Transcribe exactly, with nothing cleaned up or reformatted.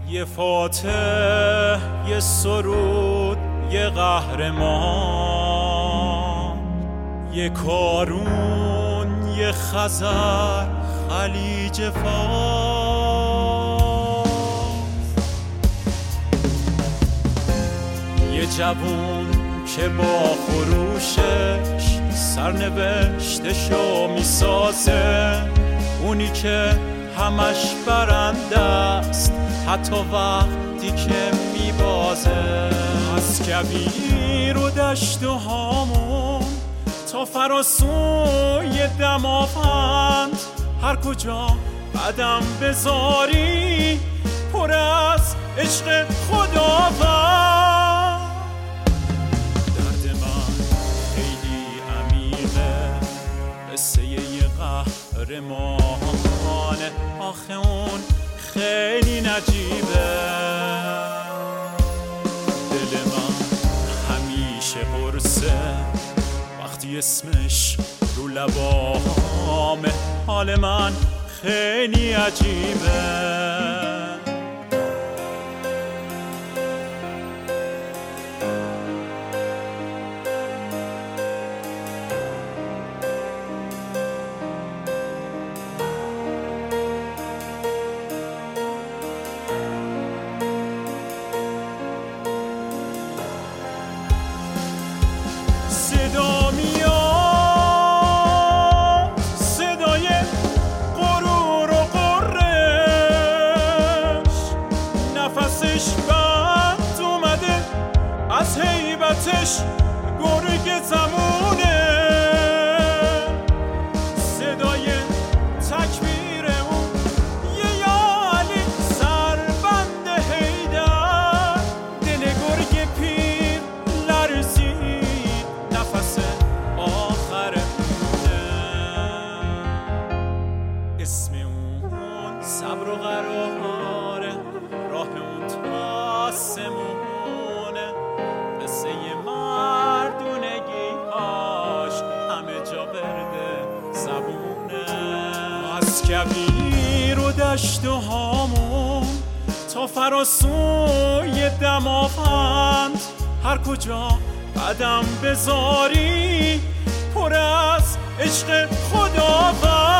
یه فاتح، یه سرود، یه قهرمان، یه کارون، یه خزر، خلیج فارس. یه جوون که با خروشش سرنوشتشو میسازه، اونی که همش برنده است حتی وقتی که میبازه. از کویر و دشت و هامون تا فراسوی دماوند، هر کجا قدم بذاری پر از عشق خداوند. درد من خیلی عمیقه، قصه یه قهرمانه، آخه اون خیلی نجیبه. دل من همیشه قرصه وقتی اسمش رو لبامه، حال من خیلی عجیبه. صدا میاد، صدای غرور و غرش، نفسش بند اومده، از هیبتش گرگ زمونه. صدای تکبیر اون یه یالی سربند حیدر، دل گرگ پیر لرزید نفس آخر مونه. اسم اون صبر و قراره، راه اون تا آسمونه، قصه مردونگی‌هاش همه جا ورده زبونه. از کویر و دشت و هامون تا فراسوی دماوند، هر کجا قدم بذاری پر از عشق خداوند.